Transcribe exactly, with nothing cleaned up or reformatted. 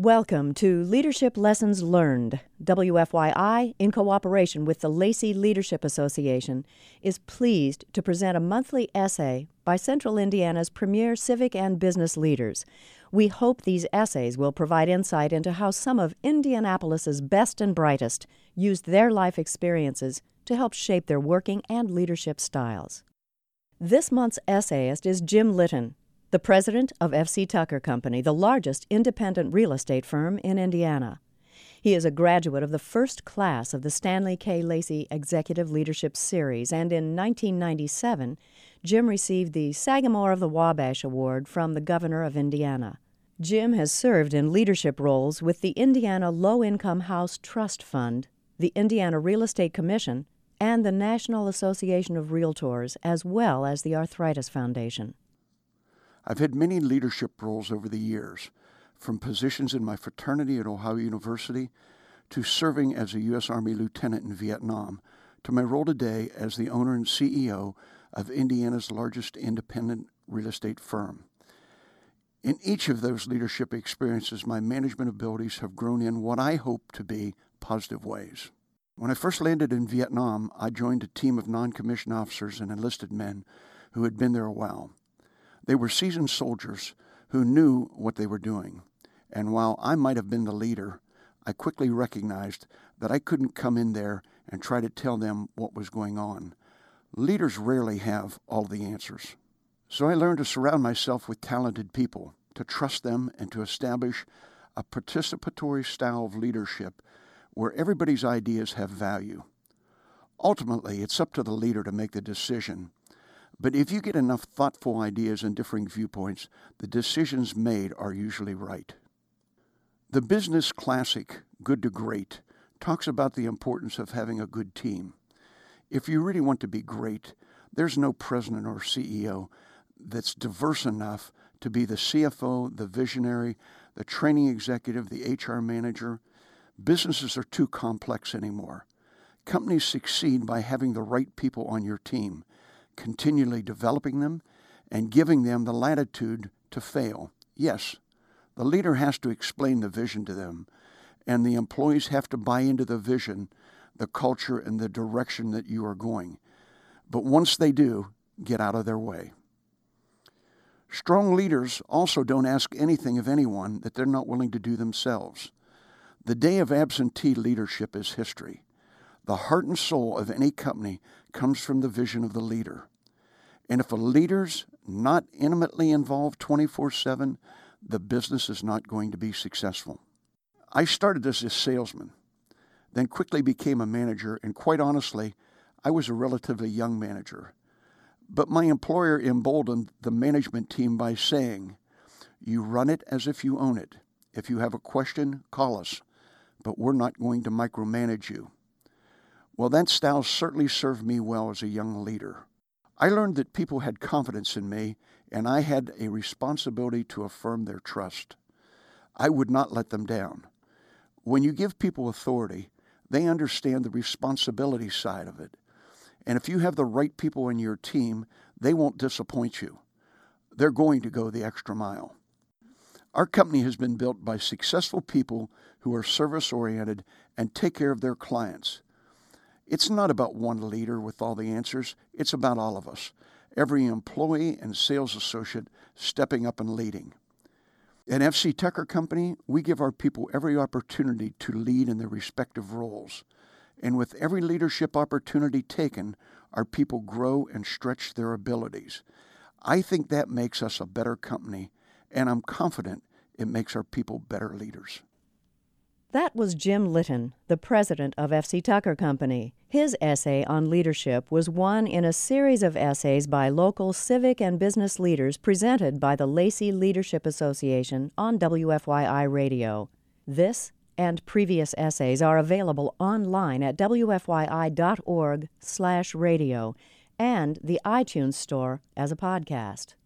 Welcome to Leadership Lessons Learned. W F Y I, in cooperation with the Lacey Leadership Association, is pleased to present a monthly essay by Central Indiana's premier civic and business leaders. We hope these essays will provide insight into how some of Indianapolis's best and brightest used their life experiences to help shape their working and leadership styles. This month's essayist is Jim Litton, the president of F C Tucker Company, the largest independent real estate firm in Indiana. He is a graduate of the first class of the Stanley K. Lacey Executive Leadership Series, and in nineteen ninety-seven, Jim received the Sagamore of the Wabash Award from the governor of Indiana. Jim has served in leadership roles with the Indiana Low-Income House Trust Fund, the Indiana Real Estate Commission, and the National Association of Realtors, as well as the Arthritis Foundation. I've had many leadership roles over the years, from positions in my fraternity at Ohio University to serving as a U S Army lieutenant in Vietnam to my role today as the owner and C E O of Indiana's largest independent real estate firm. In each of those leadership experiences, my management abilities have grown in what I hope to be positive ways. When I first landed in Vietnam, I joined a team of non-commissioned officers and enlisted men who had been there a while. They were seasoned soldiers who knew what they were doing, and while I might have been the leader, I quickly recognized that I couldn't come in there and try to tell them what was going on. Leaders rarely have all the answers. So I learned to surround myself with talented people, to trust them, and to establish a participatory style of leadership where everybody's ideas have value. Ultimately, it's up to the leader to make the decision. But if you get enough thoughtful ideas and differing viewpoints, the decisions made are usually right. The business classic, Good to Great, talks about the importance of having a good team. If you really want to be great, there's no president or C E O that's diverse enough to be the C F O, the visionary, the training executive, the H R manager. Businesses are too complex anymore. Companies succeed by having the right people on your team, continually developing them, and giving them the latitude to fail. Yes, the leader has to explain the vision to them, and the employees have to buy into the vision, the culture, and the direction that you are going. But once they do, get out of their way. Strong leaders also don't ask anything of anyone that they're not willing to do themselves. The day of absentee leadership is history. The heart and soul of any company comes from the vision of the leader. And if a leader's not intimately involved twenty-four seven, the business is not going to be successful. I started as a salesman, then quickly became a manager, and quite honestly, I was a relatively young manager. But my employer emboldened the management team by saying, "You run it as if you own it. If you have a question, call us, but we're not going to micromanage you." Well, that style certainly served me well as a young leader. I learned that people had confidence in me, and I had a responsibility to affirm their trust. I would not let them down. When you give people authority, they understand the responsibility side of it. And if you have the right people in your team, they won't disappoint you. They're going to go the extra mile. Our company has been built by successful people who are service-oriented and take care of their clients. It's not about one leader with all the answers. It's about all of us, every employee and sales associate stepping up and leading. At F C Tucker Company, we give our people every opportunity to lead in their respective roles. And with every leadership opportunity taken, our people grow and stretch their abilities. I think that makes us a better company, and I'm confident it makes our people better leaders. That was Jim Litton, the president of F C Tucker Company. His essay on leadership was one in a series of essays by local civic and business leaders presented by the Lacey Leadership Association on W F Y I Radio. This and previous essays are available online at W F Y I dot org slash radio and the iTunes Store as a podcast.